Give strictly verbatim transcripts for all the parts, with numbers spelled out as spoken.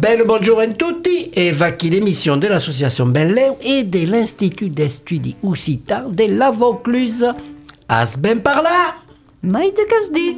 Bel bonjour a tutti e va qui l'émission de l'association Belleu et de l'Institut d'Estudi Occitans de la Vaucluse. As ben par là Maïde Casdi.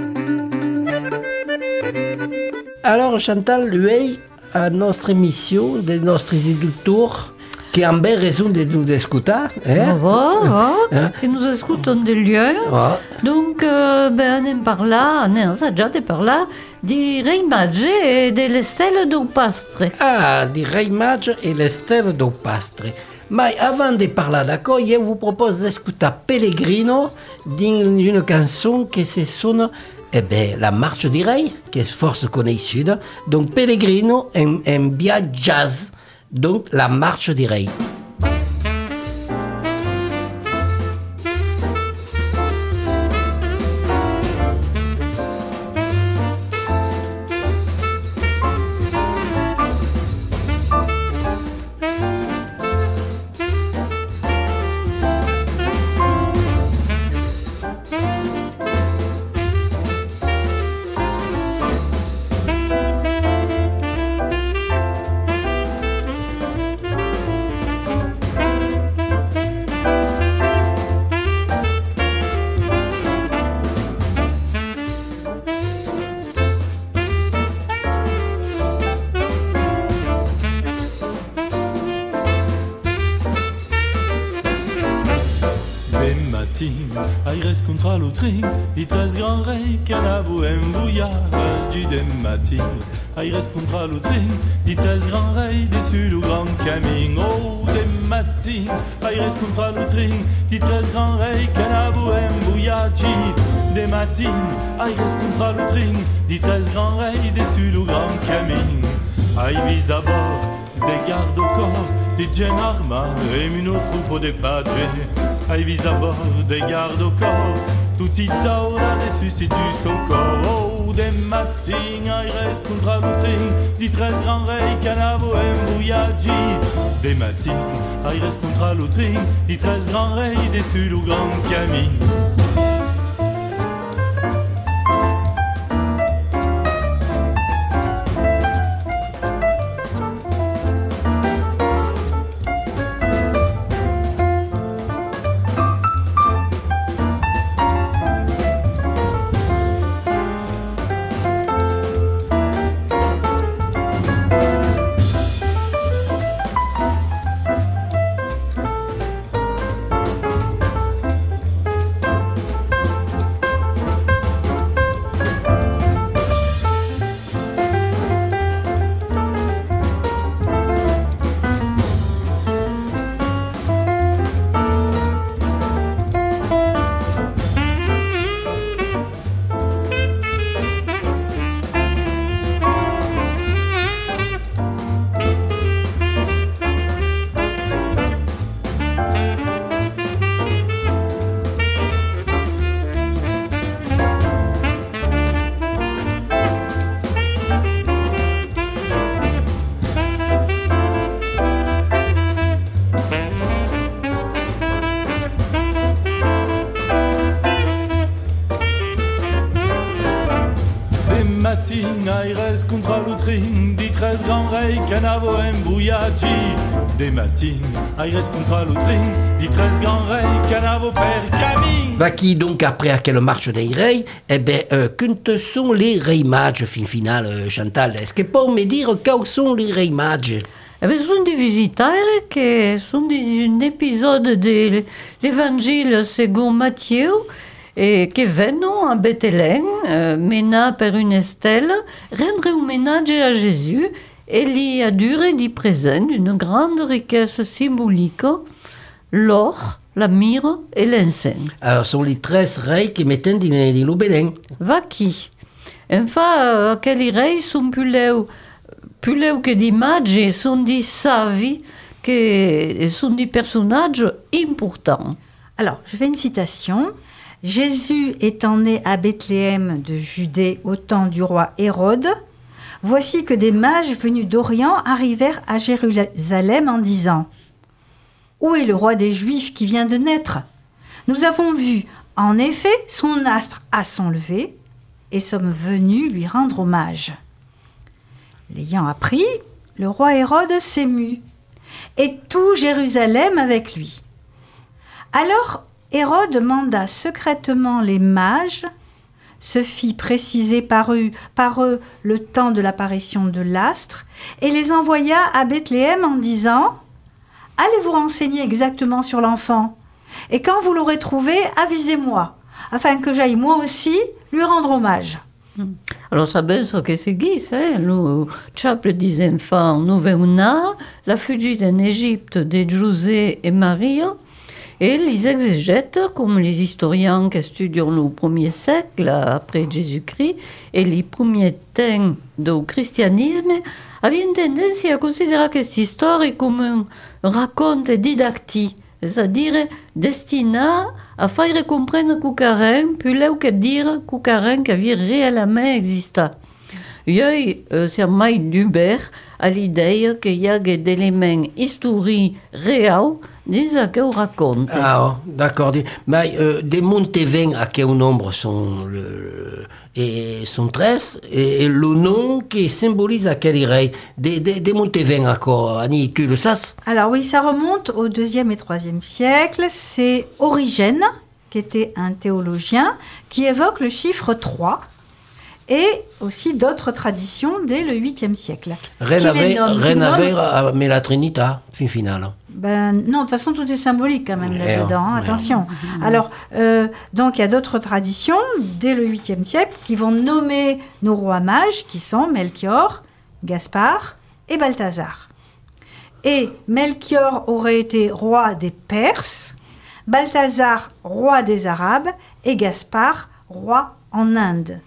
Alors Chantal, lui, à notre émission, de notre éducteur, qui a bien raison de nous écouter. Hein? Va, va, Hein? que nous écoutons de lieux. Ah. Donc, euh, ben, on parla, on a già de parla di reimmaggi e delle stelle do pastre. Ah, di Reimage et les stelles do pastre. Mais avant de parler d'accord, je vous propose d'écouter Pellegrino d'une chanson qui se sonne eh ben, La Marche des Reis, qui est force connue. Donc Pellegrino aime, aime bien jazz, donc La Marche des Reis. Aires contra l'Autring, di tres gran rei che n'avo embouillage de matin. Aires contra l'Autring, di tres gran rei dessus le grand camino de matin. Aires contra l'Autring, di tres gran rei che n'avo embouillage de matin. Aires contra l'Autring, di tres gran rei dessus le grand camino. Ai vis d'abord des gardes au corps, des gens armés et une troupe de pages. Ai vis d'abord des gardes au corps, tutti taula ne suscite du socorro. Oh, des matins, aires contra l'Autring, di tres gran rei canavo embouillagi. Des matins, aires contra l'Autring, di tres gran rei dessus le grand camin. Aires contra l'Autring, di tres gran rei canavo embouillagi. Des matins, aires contra l'Autring, di tres gran rei canavo per camin. Va qui donc après à quelle marche des reis, eh ben, euh, que sont les reimages fin final, euh, Chantal? Est-ce que peut me dire quels sont les reimages? Eh ben, sono dei visitatori che sono di un episodio dell'Evangile secondo Matteo e che vengono a Betlemme, eh, mena per una stella, rendere omaggio a Gesù e gli adure di presente una grande ricchezza simbolica, l'or, la myrrhe et l'encens. Alors, ce sont les treize reis qui mettent dans l'obédin. Va chi? Infatti, aquelli rei sono più leu, più leu che di magi, sono di savi, che sono di personaggi importanti. Alors, je fais une citation. Jésus étant né à Bethléem de Judée au temps du roi Hérode, voici que des mages venus d'Orient arrivèrent à Jérusalem en disant « Où est le roi des Juifs qui vient de naître ? Nous avons vu, en effet, son astre à son lever et sommes venus lui rendre hommage. » L'ayant appris, le roi Hérode s'émut, et tout Jérusalem avec lui. Alors Hérode manda secrètement les mages, se fit préciser par eux, par eux le temps de l'apparition de l'astre, et les envoya à Bethléem en disant « Allez vous renseigner exactement sur l'enfant, et quand vous l'aurez trouvé, avisez-moi, afin que j'aille moi aussi lui rendre hommage. » Allora sapete che seguisse, lo ciaple di enfant novena, la fuggita in Égypte de José et Maria, et les exégètes, comme les historiens qui étudient le premier siècle après Jésus-Christ et les premiers temps du christianisme, avaient tendance à considérer cette histoire comme un raconte didactique, c'est-à-dire destiné à faire comprendre quelqu'un, plus que dire quelqu'un qui avait réellement existé. Io euh, c'est mai d'Uber à l'idée qu'il y a des éléments historiques réels dans ce qu'on raconte. Ah, oh, d'accord. Mais euh, des montevins à quel nombre sont, le, et sont treize et, et le nom qui symbolise à quel rei des, des, des montevins à quoi, Annie, tu le sais? Alors oui, ça remonte au deuxième et troisième siècle. C'est Origène, qui était un théologien, qui évoque le chiffre trois. Et aussi d'autres traditions dès le huitième siècle. Rien à mais la Trinité, fin finale. Ben, non, de toute façon, tout est symbolique quand même là-dedans, hein, attention. Alors, euh, donc, il y a d'autres traditions dès le huitième siècle qui vont nommer nos rois mages, qui sont Melchior, Gaspard et Balthazar. Et Melchior aurait été roi des Perses, Balthazar, roi des Arabes, et Gaspard, roi en Inde.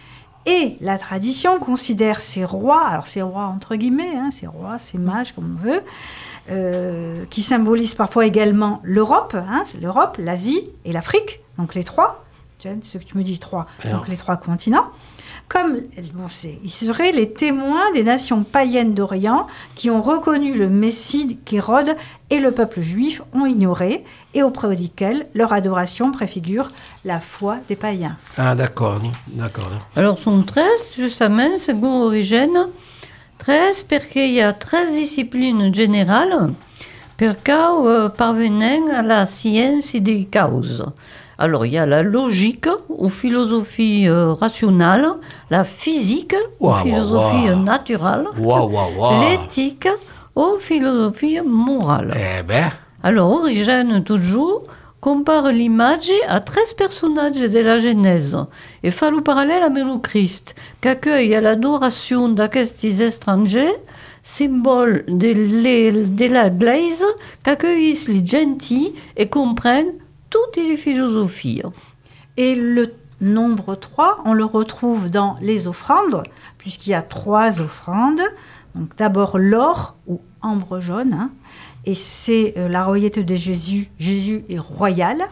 Et la tradition considère ces rois, alors ces rois entre guillemets, hein, ces rois, ces mages, comme on veut, euh, qui symbolisent parfois également l'Europe, hein, c'est l'Europe, l'Asie et l'Afrique, donc les trois, tu vois, ce que tu me dis trois, alors. Donc les trois continents, comme bon, c'est, ils seraient les témoins des nations païennes d'Orient qui ont reconnu le Messie qu'Hérode et le peuple juif ont ignoré et auprès desquels leur adoration préfigure la foi des païens. Ah d'accord, d'accord. Alors sont treize, justement, selon Origène, treize parce qu'il y a treize disciplines générales per cause euh, parvenant à la science des causes. Alors, il y a la logique ou philosophie euh, rationnelle, la physique ou wow, philosophie wow, wow. naturelle, wow, wow, wow. l'éthique ou philosophie morale. Eh ben. Alors, Origène, toujours, compare l'image à treize personnages de la Genèse et fait le parallèle avec le Christ, qui accueille l'adoration d'aquestes étrangers, symbole de, de la Glaise, qui accueillent les gentils et comprennent toutes les philosophies. Et le nombre trois, on le retrouve dans les offrandes, puisqu'il y a trois offrandes. Donc d'abord l'or ou ambre jaune, hein, et c'est euh, la royauté de Jésus. Jésus est royal.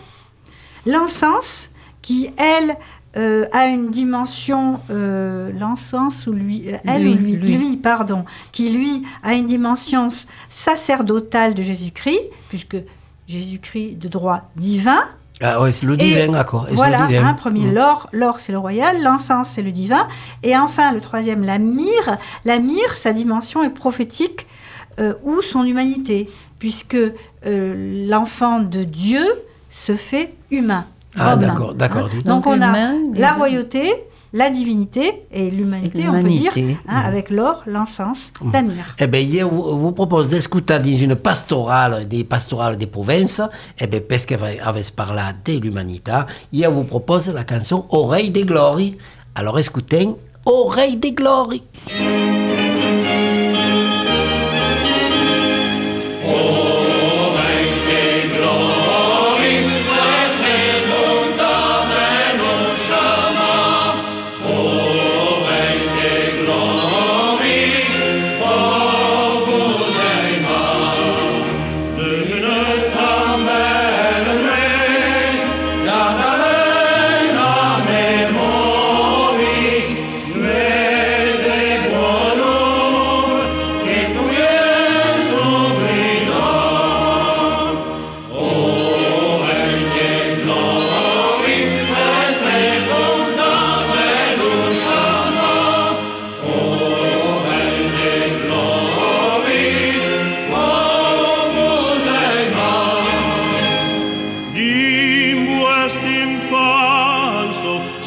L'encens, qui elle euh, a une dimension, euh, l'encens ou lui, elle lui, ou lui, lui, lui, pardon, qui lui a une dimension sacerdotale de Jésus-Christ, puisque Jésus-Christ de droit divin. Ah oui, c'est le divin, d'accord. Et voilà, divin. Un premier, mmh. l'or, l'or c'est le royal, l'encens c'est le divin, et enfin le troisième, la myrrhe. La myrrhe, sa dimension est prophétique euh, ou son humanité, puisque euh, l'enfant de Dieu se fait humain. Ah homme, d'accord, d'accord. Hein. Donc, Donc on a la royauté, la divinité et l'humanité, on peut dire, hein, mmh. avec l'or, l'encens, mmh. la myrrhe. Eh bien, je vous, vous propose d'écouter dans une pastorale, des pastorales des provinces, eh bien, parce qu'avec parlé de l'humanité, je vous propose la chanson Oreille des Glories. Alors, écoutez, Oreille des Glories. Memoria,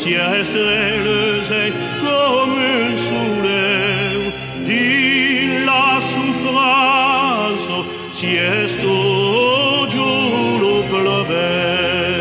si estrelles et comme un soleil, di la souffrance, si esto giuro plove.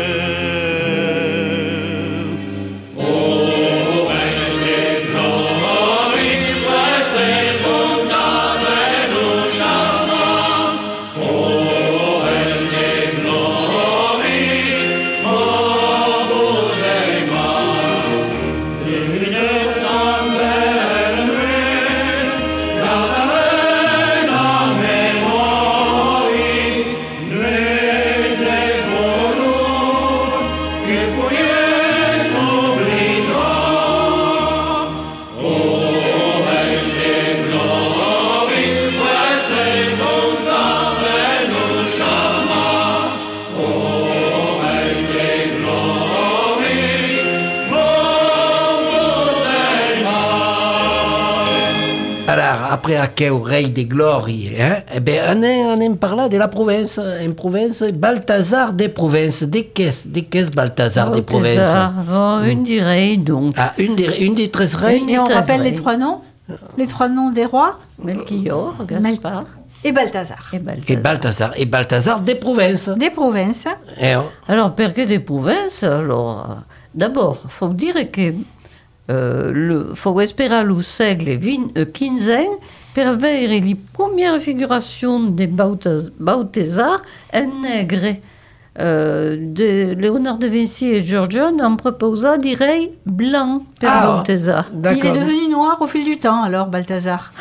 Alors, après aquel rei de glorie, hein, eh ben, on est, on est par là de la province, une province, Balthazar des provinces. De qu'est-ce, de qu'est-ce Balthazar des provinces? Balthazar, oh, une des reines, donc. Ah, une des, une des treize reines. Et on Balthazar. rappelle les trois noms Les trois noms des rois Melchior, Gaspard et Balthazar. et Balthazar. Et Balthazar, et Balthazar des provinces. Des provinces. Eh, oh. Alors, perché des provinces, alors, euh, d'abord, il faut dire que euh, le, faut esperar lo segle quinze per avere la première figuration de Balthazar en nègre. Euh, de Léonard de Vinci et Giorgione en proposa des rei blancs per Ah, Balthazar. Il est D'accord. devenu noir au fil du temps, alors, Balthazar.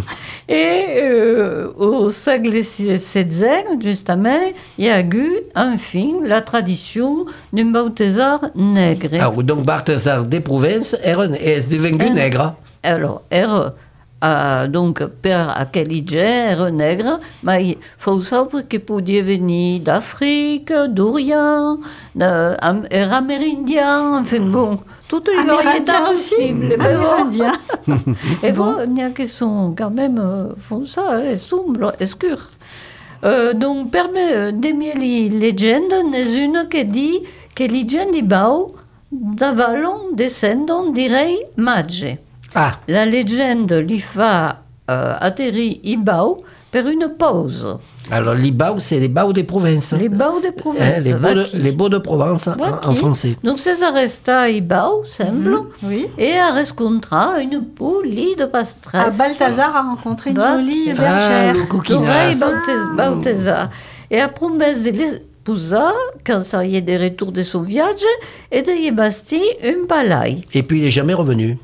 Et euh, au siècle seize, justement, il y a eu enfin la tradition d'un Balthazar nègre. Ah, donc Balthazar des provinces est, est devenu Hein? nègre. Alors, er, uh, donc, per aquel idée, era nègre, mais il faut savoir qu'il pouvait venir d'Afrique, d'Orient, de, era amérindien, enfin bon, toutes les variétés Amérindien aussi possibles. Mais bon. Amérindien. Et bon, il y a qui sont quand même euh, font ça, et sombres, et scurs. Euh, donc, permet d'aimer les légendes, n'est une qui dit que les légendes di Bau d'avalon descendant des rei magi. Ah, La légende li fa euh, atterrir i Bau per une pause. alors les Baux, c'est les Baux des provinces. Les Bau de Hein, province. les, beaux de, vacchi. les beaux de Provence en, Vacchi. en français. Donc, César resta i Bau, semble, Oui. et a rescontra une poulie de pastresse. Ah, Balthazar a rencontré une Bah, jolie ah, bergère. le L'oreille coquinasse. Balthaz- Balthazar. Et a promesse de l'épousa quand ça y est des retours de son voyage et de y bâtir un palais. Et puis il est jamais revenu.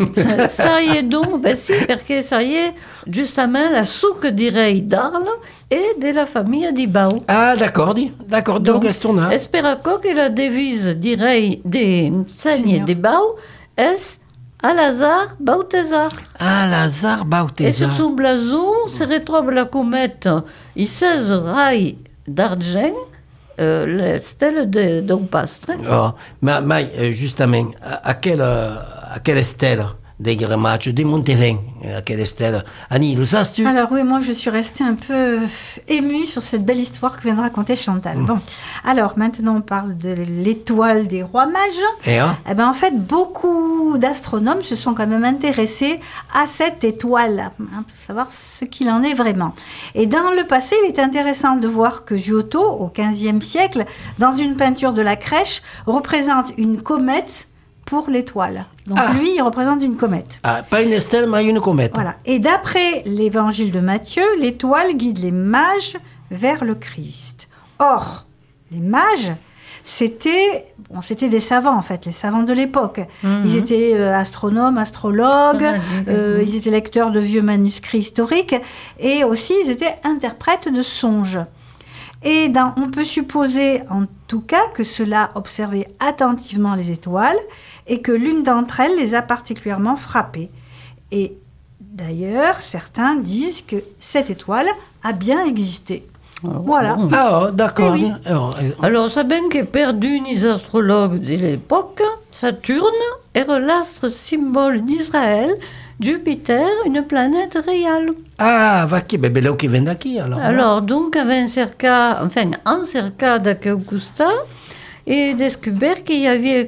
Ça y est donc, ben si, parce que ça y est, justement, la souque du rei d'Arles et de la famille di Bau. Ah, d'accord, dis. D'accord, donc, est-ce qu'on a esperaco que la devise du rei des Seigneurs Seigneur. di Bau est Alazar Balthazar. Ah, Lazare Et sur Balthazar. son blason se retrouve la comète i seize rails d'argent, euh, la stèle de Don Pastre. Oh, ma, ma, euh, justement, à, à quelle, euh, à quelle stèle des grémages, des Montevin, à quelle stèle Annie, le sais-tu? Alors oui, moi je suis restée un peu émue sur cette belle histoire que vient de raconter Chantal. Bon, alors maintenant on parle de l'étoile des rois mages. Et, hein? Eh ben en fait, beaucoup d'astronomes se sont quand même intéressés à cette étoile, hein, pour savoir ce qu'il en est vraiment. Et dans le passé, il est intéressant de voir que Giotto, au quinzième siècle, dans une peinture de la Crèche, représente une comète pour l'étoile. Donc Ah. lui, il représente une comète. Ah, pas une stèle, mais une comète. Voilà. Et d'après l'évangile de Matthieu, l'étoile guide les mages vers le Christ. Or, les mages, c'était, bon, c'était des savants en fait, les savants de l'époque. Mhm. Ils étaient euh, astronomes, astrologues, Ah, oui, euh, oui. ils étaient lecteurs de vieux manuscrits historiques et aussi ils étaient interprètes de songes. Et dans- on peut supposer en tout cas que ceux-là observaient attentivement les étoiles et que l'une d'entre elles les a particulièrement frappés. Et d'ailleurs, certains disent que cette étoile a bien existé. Voilà. bon. Ah, oh, d'accord. Eh oui. Alors, euh, Alors, ça bien que perdu les astrologues de l'époque, Saturne est l'astre symbole d'Israël, Jupiter, une planète réelle. ah, va qui? Ben, ben, là, qui vient d'ici, alors. Alors, donc, avait un cerca, enfin, en cerca d'Augusta, et découvert qu'il y avait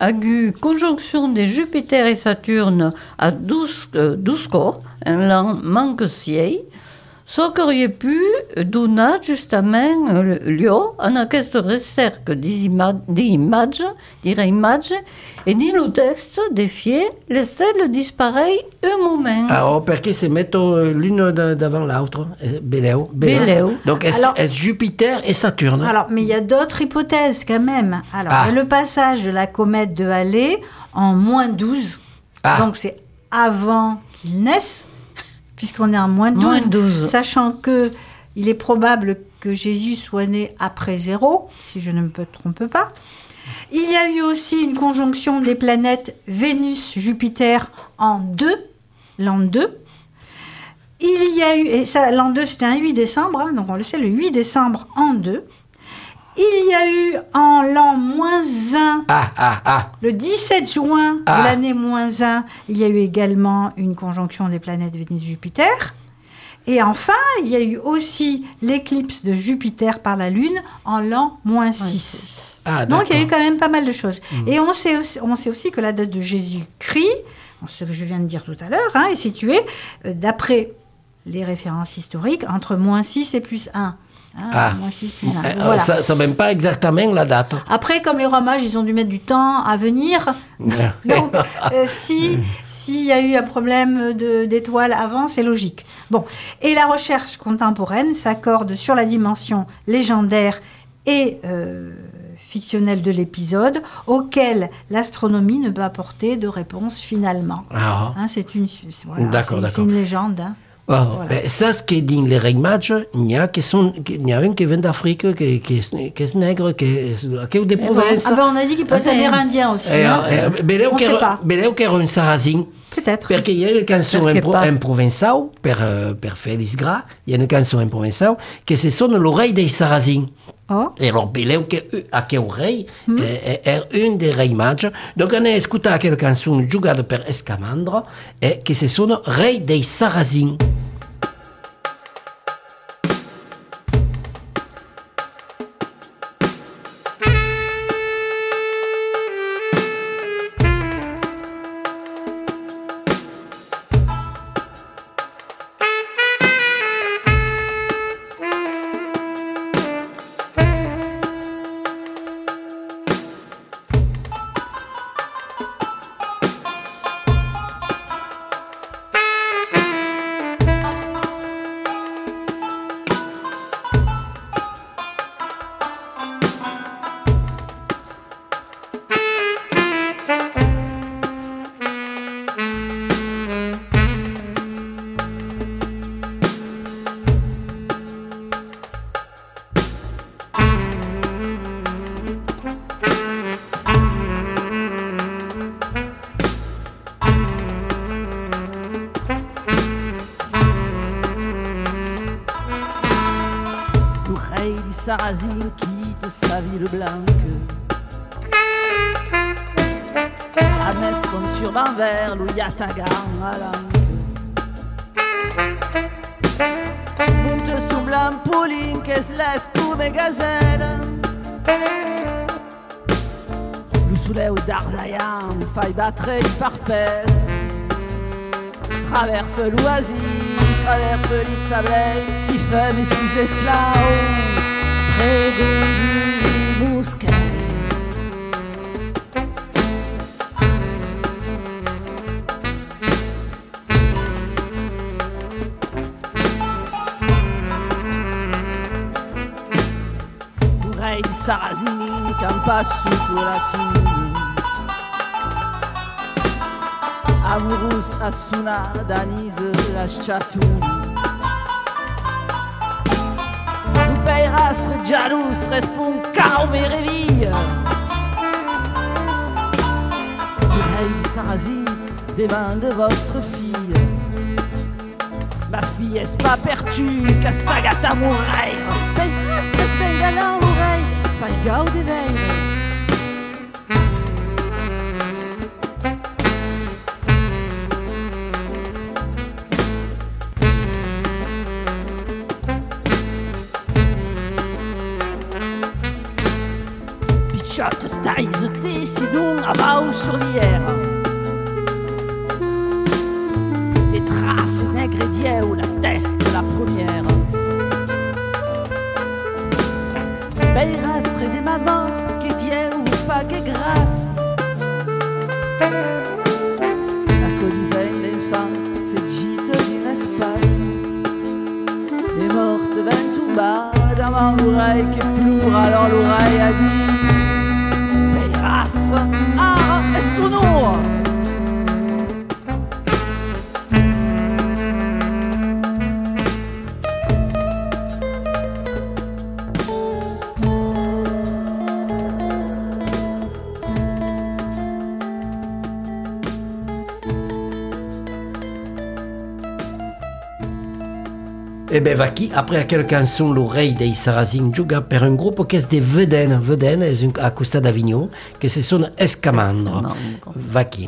a eu conjonction de Jupiter et Saturne à douze, euh, douze corps, un l'an manque siei, so qu'aurait pu donar justament euh, lieu en aquest recerca d'imatges, d'imatges, et dans le texte de fier, les stelles disparaissent un moment. Alors, perché se mettono l'une da- davant l'autre, eh, Beleu. Beleu. Donc, est-ce Alors- est Jupiter et Saturne. Alors, mais il y a d'autres hypothèses quand même. Alors, Ah. il y a le passage de la comète de Halley en moins douze. Ah. Donc, c'est avant qu'il naisse, puisqu'on est en moins douze. Moins douze. Sachant que il est probable que Jésus soit né après zéro, si je ne me trompe pas. Il y a eu aussi une conjonction des planètes Vénus-Jupiter en deux, l'an deux. Il y a eu, et ça, l'an deux, c'était un huit décembre, hein, donc on le sait, le huit décembre en deux. Il y a eu en l'an moins un, Ah, ah, ah. le dix-sept juin Ah. de l'année moins un, il y a eu également une conjonction des planètes Vénus-Jupiter. Et enfin, il y a eu aussi l'éclipse de Jupiter par la Lune en l'an moins six. Ah, Donc il y a eu d'accord. quand même pas mal de choses. Et on sait, aussi, on sait aussi que la date de Jésus-Christ, ce que je viens de dire tout à l'heure, hein, est située, euh, d'après les références historiques, entre moins six et plus un. Hein, Ah. moins six plus un. Eh, Voilà. Ça ne même pas exactement la date. Après, comme les rois mages, ils ont dû mettre du temps à venir. Donc, euh, si s'il y a eu un problème de- d'étoiles avant, c'est logique. Bon, et la recherche contemporaine s'accorde sur la dimension légendaire et euh, fictionnelle de l'épisode, auquel l'astronomie ne peut apporter de réponse finalement. Ah, Hein, c'est une, c'est- voilà, D'accord, c'est- d'accord. c'est une légende. Hein. ah. Voilà. Ben, ça, ce qui dit les Reigmages, il y a qui sont, il y a un qui vient d'Afrique, qui, qui, est- qui est nègre, qui est, qui est des provinces. Ah ben, on a dit qu'il peut être Enfin, amérindien aussi. Eh, hein. eh, Beleu On che sait era- pas. Beleu che era un sarrasin. Peut-être. Perché il y a une chanson Perché in, pro- pas. in provençal, per, eh, per Félix Gras, il y a une chanson in provençal, che se sono l'oreille dei sarrasins. Oh. E allora Beleu che a che oreille è, è un dei re magi. Donc on a ascoltato quella canzone giocata per Escamandro e che se sono re dei sarrasin. L'oreille du sarrasin quitte sa ville blanche. Amène son turban vert, lo yatagan à l'anque. Monte su blampolin che slet come gazelle. Le soleil d'Ardayan faille battre il parpelle. Traverse l'oasis, traverse les sablés, six femmes et six esclaves, prégondi mousquet. L'oreille du sarrasin campa sous la tour. Amurus assuna danise la chatou. Nous paierastre jalous respond cao mes révilles. L'oreille du sarrasin des mains de votre fille. Ma fille est pas perçue qu'à sagata mourir. Paierastre es bengala l'oreille, fai gau de veille. Pichotte taille décidons là-bas sur l'hier. Des traces nègres ou la teste de la première. Belle rastre des mamans qui tiennent ou fague et grâce. La codisait l'enfant, c'est gîte d'un espace. Des mortes vingt tout bas dans mon oreille qui ploure, alors l'oreille a dit Belle rastre, ah, est-ce ton nom? E beh, va qui, après quelle canzone l'oreille dei Sarrazin juga per un gruppo che è di Veden, Veden è a Costa d'Avignon, che si sono Escamandro. Va qui.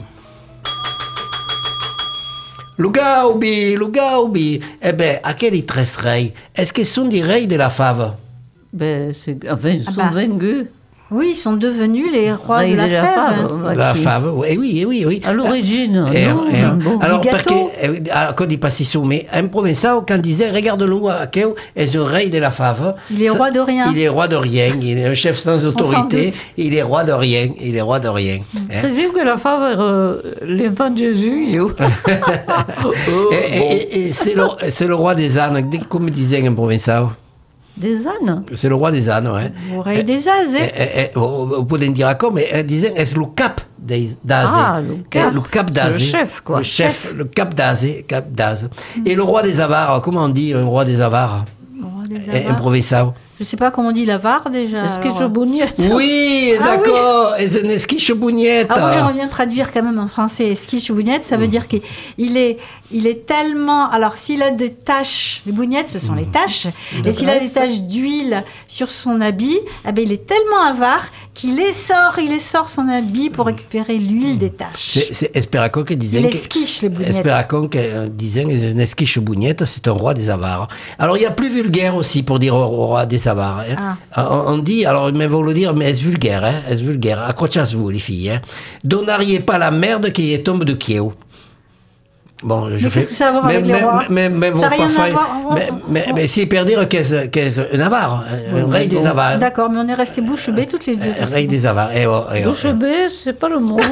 Lugaubi, Lugaubi, e beh, a quels tres reis? Est-ce qu'ils sont des reis de la fave? Ben, c'est, enfin, ils Ah sont bah. vaincus. Oui, ils sont devenus les rois Reis de la de la fève. fave, va La qui. fave, oui, oui, oui, oui. À l'origine, Eh, non, eh, bon. alors, Di perché, gâteau. eh, alors, quand il passe ici, mais un provençal, quand il disait, regarde-le, quel est un rei de la fave. Il est ça- roi de rien. Il est roi de rien, il est un chef sans autorité, doute. il est roi de rien, il est roi de rien. hein. C'est sûr que la fave est euh, l'enfant de Jésus. yo. Oh, Et, et- bon. et- et c'est le, c'est le roi des ânes, comme disait un provençal. Des ânes. C'est le roi des ânes, hein. Au rei des Azes. Eh, eh, eh, vous vous pouvez dire comme, mais elle disait, est-ce le cap des- d'Azé? Ah, le cap. Eh, le cap C'est le d'Azé. chef, quoi. Le chef, le cap d'Azé, cap d'Azé. Et le roi des avares, comment on dit un roi des avares? Au roi des Eh, Un Avares. provençal. Je sais pas comment on dit l'avare déjà. Est-ce que alors, je euh. bougnette? Oui, Ah d'accord, et c'est une esquiche bougnette. Alors moi j'aimerais bien traduire quand même en français. Esquiche ou bougnette, ça veut dire qu'il il est, il est tellement. Alors s'il a des taches, les bougnettes ce sont les taches, et s'il a des taches d'huile sur son habit, eh ben, il est tellement avare qu'il essore, il essore son habit pour récupérer l'huile des taches. C'est, c'est Esperacon qui disait Il que- esquiche les bougnettes. Esperacon qui euh, disait que une esquiche bougnette, c'est un roi des avares. Alors il y a plus vulgaire aussi pour dire au, au roi des avares. hein. On, on dit, alors mais vous le dire, mais est-ce vulgaire, hein? Est-ce vulgaire? Accrochasse-vous les filles. Hein? Donneriez pas la merde qui tombe de Kiev. Bon, je Mais fais. qu'est-ce que ça a à voir avec les rois mais, mais, Ça a vos rien à parfums- voir. On- Mais, on- mais, on- mais c'est per dire qu'est-ce, qu'est-ce un avare, un, un rei des avares. D'accord, mais on est restés bouche bée toutes les deux. Un rei des avares. Eh oh, eh oh, Bouche bée, c'est pas le mot.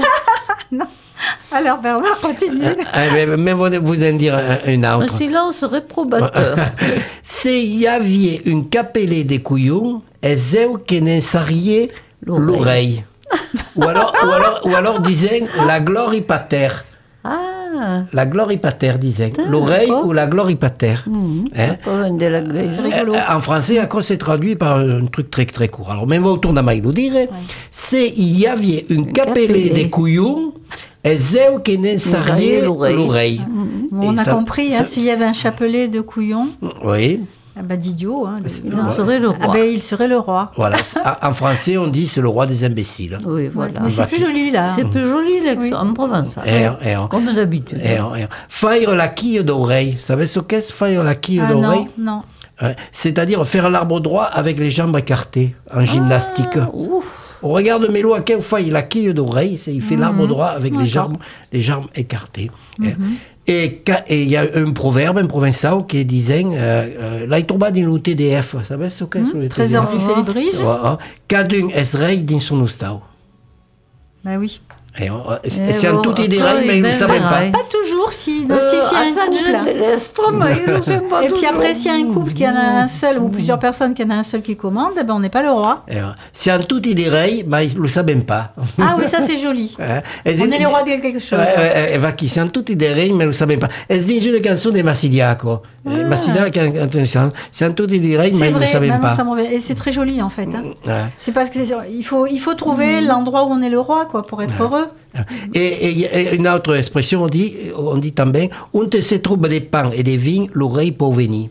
Alors Bernard, continue. eh, mais, mais vous, vous en dire un, un Un autre. silence réprobateur. Se y aviez une capelée de couillons, et zeu que ne sariez L'oreille. l'oreille. ou, alors, ou, alors, ou alors disait la glorie pater. Ah, La glorie pater disait. D'accord. L'oreille ou la glorie pater. mmh, Hein? pas de la glaise. C'est rigolo. Euh, En français, à quoi c'est traduit par un truc très très court. Alors, même autour d'un mail, vous dire, c'est il y avait une capelée capelée. de couillons, et zeu que ne sariez l'oreille. l'oreille. Bon, on Et a ça- compris, hein, ça- s'il y avait un chapelet de couillons, Oui. ah bah d'idiot, hein, de- Il en serait le ah roi. ben, il serait le roi. Voilà. En en français, on dit c'est le roi des imbéciles. Oui, voilà. Mais c'est plus joli là. C'est plus joli l'accent Oui. en provençal. Eh, eh, Comme d'habitude. Eh, eh. Faire la quille d'oreille. Vous savez ce qu'est faire la quille Ah d'oreille? non, non. Ouais. C'est-à-dire faire l'arbre droit avec les jambes écartées en gymnastique. Ah, ouf. On regarde Mélo à quel fait la quille d'oreille, c'est il fait l'arbre droit avec les jambes, les jambes écartées. Et ca- et il y a un proverbe, un provençal qui disait euh, euh, la tomba din T D F. Vous savez ce qu'est le Trésor T D F? du Félibrige. Ouais, Cadun es rei din son ostau. Bah oui. Et on- Eh C'est un bon, tout idée, encore, mais il ils ne savaient ben, pas. ben, Pas toujours si, Euh, si, si, à un ça, couple. je déteste, mais il le fait pas Et puis toujours. après, s'il y a un couple qui en a un seul ou plusieurs personnes qui en a un seul qui commande, eh ben, on n'est pas le roi. Et, euh, C'est un tout idée, mais ils ne le savaient pas. Ah oui, ça c'est joli. Hein? Et On c'est- est les rois de quelque chose. Ouais, ouais, ouais, va qui c'est un tout idée, mais ils ne le savaient pas. Et c'est une chanson de Massilia, quoi. Ah. Massilia, c'est un tout idée, mais C'est ils ne le vrai, savaient maintenant pas. ça m'en va- et c'est très joli en fait. hein. Ouais. C'est parce que c'est- il faut, il faut trouver l'endroit où on est le roi quoi, pour être heureux. Et, et- et une autre expression, on dit, on dit también, on te se trouve des pains et des vignes, l'oreille pour venir.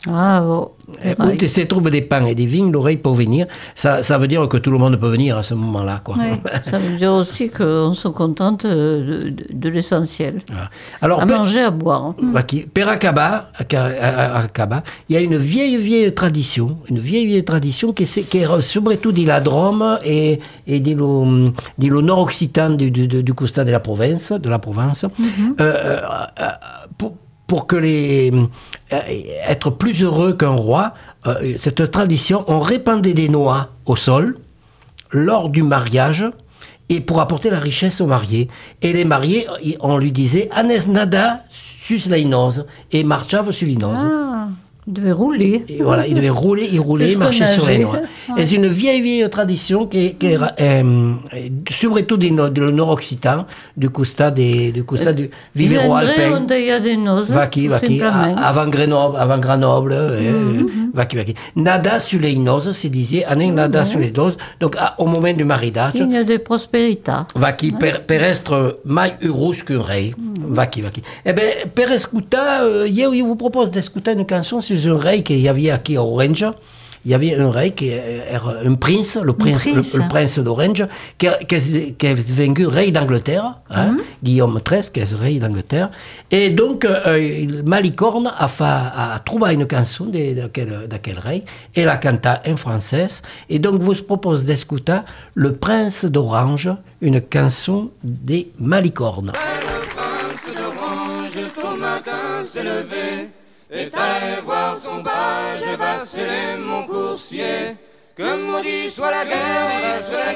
Ah, oh. Où il se trouve des pains et des vignes, l'oreille pour venir. Ça, ça veut dire que tout le monde peut venir à ce moment-là, quoi. Ouais. Ça veut dire aussi qu'on se contente de, de, de l'essentiel. Voilà. Alors, à per- manger, à boire. Per Acaba, à Ca- à- à Acaba, il y a une vieille, vieille tradition, une vieille, vieille tradition qui est, qui est surtout de la Drôme et, et de le, de le nord-occitan du, du, du costa de la province, de la Provence, mm-hmm. euh, euh, pour, pour que les euh, être plus heureux qu'un roi, euh, cette tradition, on répandait des noix au sol lors du mariage et pour apporter la richesse aux mariés. Et les mariés, on lui disait Anes nada sus leinos et marchava sur les noces. Ah, il devait rouler. Et voilà, il devait rouler, il roulait, Plus il marchait que sur les nager. noix. Et c'est une vieille, vieille tradition qui est, qui est euh, surtout du nord-occitan, du costa des, du costa du Vivero Vendredi, alpin. on y a des noces. Vaki, vaki, simplement. a- avant Grenoble, avant Grenoble, Mhm. vaki, vaki. Nada sur les noces, c'est disait, anen nada sur les noces. Donc, à- au moment du mariage, Signe de prospérité. vaki, per, per estre mai urus qu'un rei. Vaki, vaki. Eh bien, per escutar, euh, hier, il vous propose d'écouter une chanson sur un rei qu'il y avait aquí à Orange. Il y avait un rei qui era un prince, le prince, prince. Le, le prince d'Orange, qui, qui, qui est devenu rei d'Angleterre, hein, Mm-hmm. Guillaume treize, qui est rei d'Angleterre. Et donc, euh, Malicorne a, fait, a trouvé une chanson de, de, quel, de quel rei, et la canta en français. Et donc, vous propose d'écouter Le Prince d'Orange, une chanson des Malicornes. Le prince d'Orange, tôt matin s'est levé, est allé voir son page, vaceler mon coursier. Que maudit soit la guerre, vaceler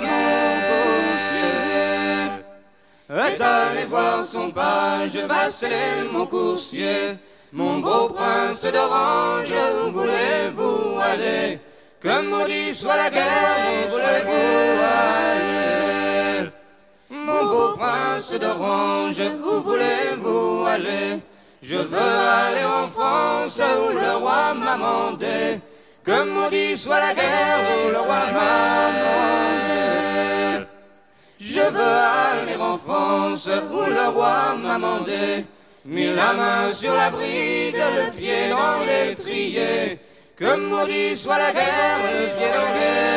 mon coursier. Est allé voir son page, vaceler mon coursier. Mon beau prince d'Orange, où voulez-vous aller? Que maudit soit la guerre, où voulez-vous aller? Mon beau prince d'Orange, où voulez-vous aller? Je veux aller en France où le roi m'a mandé. Que maudit soit la guerre où le roi m'a mandé. Je veux aller en France où le roi m'a mandé. Mis la main sur la bride, le pied dans l'étrier. Que maudit soit la guerre, le pied dans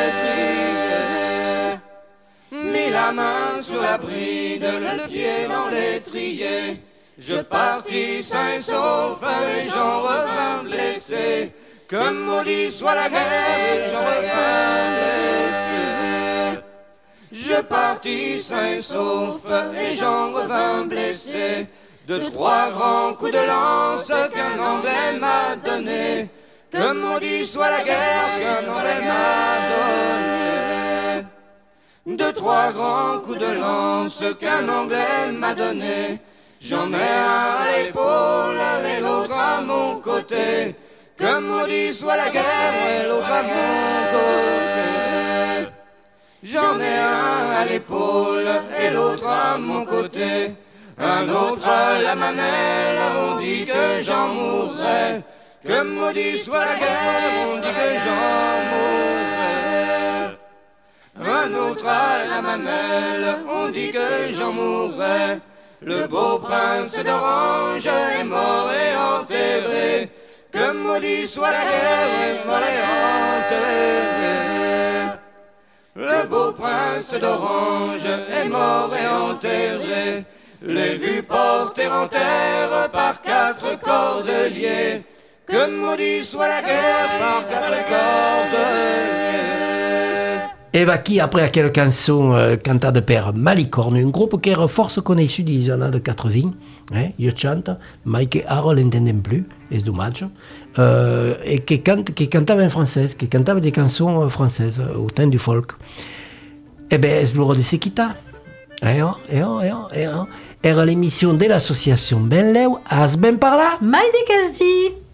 l'étrier. Mis la main sur la bride, le pied dans l'étrier. Je partis sain et sauf et j'en revins blessé. Que maudit soit la guerre et j'en revins blessé. Je partis sain et sauf et j'en revins blessé. De trois grands coups de lance qu'un Anglais m'a donné. Que maudit soit la guerre qu'un Anglais m'a donné. De trois grands coups de lance qu'un Anglais m'a donné. J'en ai un à l'épaule et l'autre à mon côté. Que maudit soit la guerre et l'autre à mon côté. J'en ai un à l'épaule et l'autre à mon côté. Un autre à la mamelle, on dit que j'en mourrai. Que maudit soit la guerre, on dit que j'en mourrai. Un autre à la mamelle, on dit que j'en mourrai. Le beau prince d'Orange est mort et enterré. Que maudit soit la guerre, il fallait enterrer. Le beau prince d'Orange est mort et enterré. Les vues portées en terre par quatre cordeliers. Que maudit soit la guerre par quatre cordeliers. Et vaki après quelle chanson euh, canta de Père Malicorne, un groupe qui est force connu des années de quatre-vingts, hein, io chante, mais que ara l'entendem plus, c'est dommage, euh, et qui cante, qui cantava en français, qui cantava des chansons françaises au temps du folk. Eh bien, c'est l'heure de se quitter. Eh oh, eh oh, eh oh, eh oh. Era l'émission de l'association Benleu, as ben par là. Maï de Casdi.